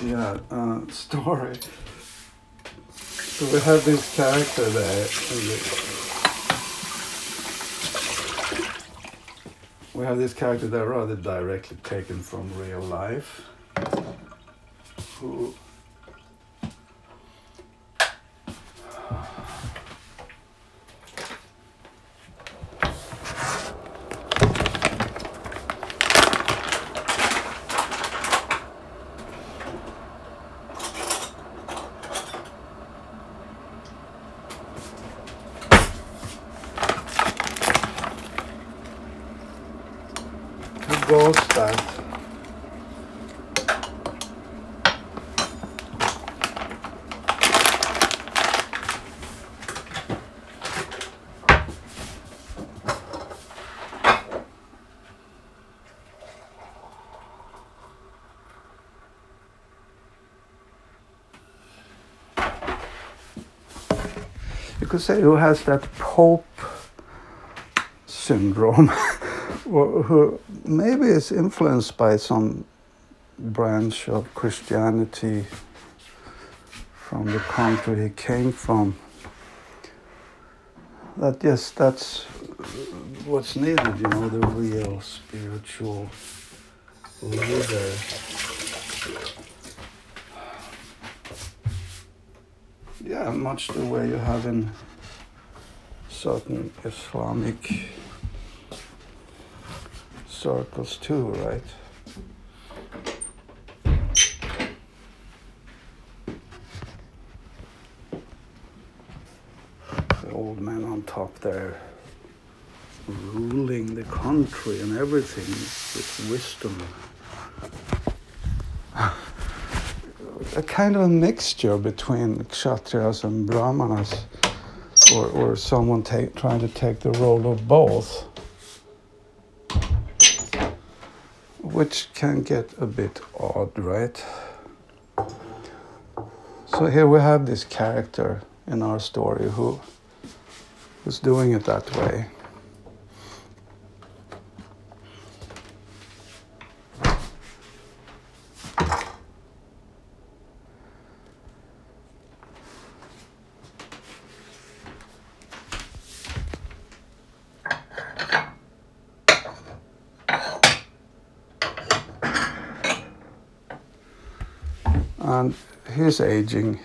Story. So we have this character there. We have this character there rather directly taken from real life. Who goes that? You could say who has that Pope syndrome, or who maybe is influenced by some branch of Christianity from the country he came from. That's what's needed, the real spiritual leader. Yeah, much the way you have in certain Islamic circles too, right? The old man on top there, ruling the country and everything with wisdom. A kind of a mixture between Kshatriyas and Brahmanas, or someone trying to take the role of both, which can get a bit odd, right? So here we have this character in our story who's doing it that way. And he's aging.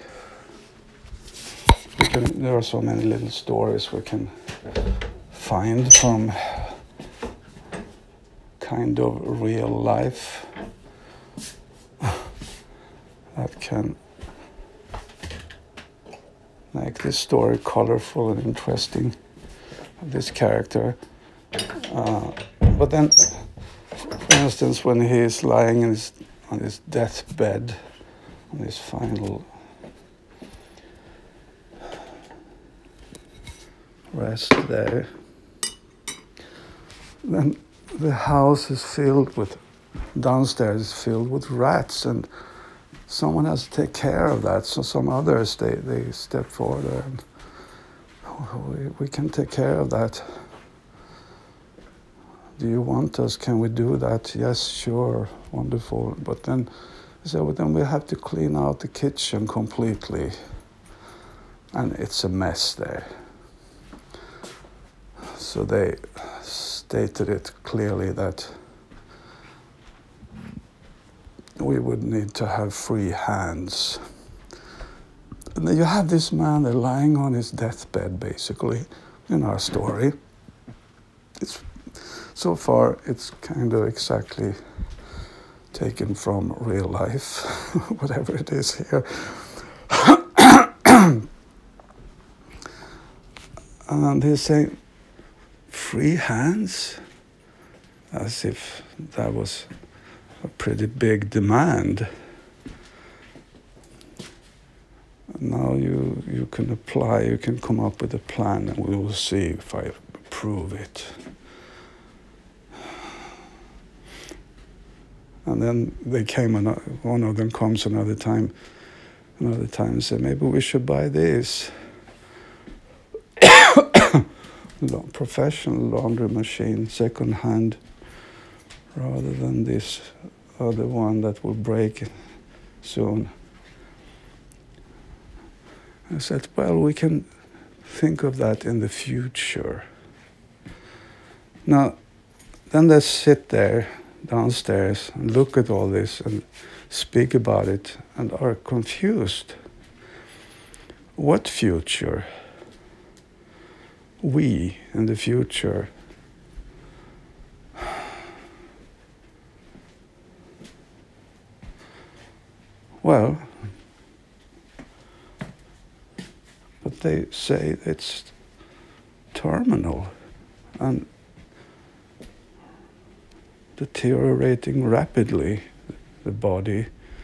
There are so many little stories we can find from kind of real life that can make this story colorful and interesting. This character. But then, for instance, when he is lying on his deathbed, on his final rest there, then the house is downstairs is filled with rats, and someone has to take care of that. So some others, they step forward and we can take care of that. Do you want us? Can we do that? Yes, sure, wonderful. But then then we have to clean out the kitchen completely. And it's a mess there. So they stated it clearly that we would need to have free hands. And then you have this man there lying on his deathbed, basically, in our story. So far, it's kind of exactly taken from real life, whatever it is here. And he's saying, free hands? As if that was a pretty big demand. Now you can apply, you can come up with a plan, and we will see if I approve it. And then one of them comes another time and said, maybe we should buy this professional laundry machine, second hand, rather than this other one that will break soon. I said, well, we can think of that in the future. Now, then they sit there downstairs and look at all this and speak about it and are confused. What future? We in the future. Well, but they say it's terminal and deteriorating rapidly, the body.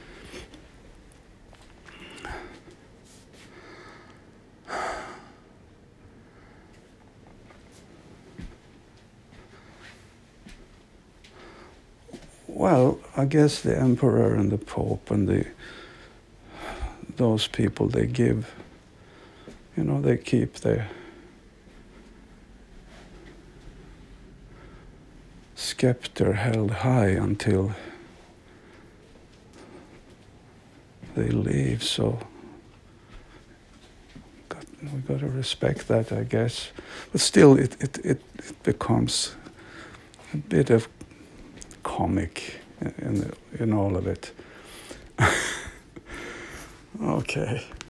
Well, I guess the emperor and the pope and those people, they give, they keep their scepter held high until they leave. So we got to respect that, I guess. But still, it becomes a bit of comic in all of it. Okay.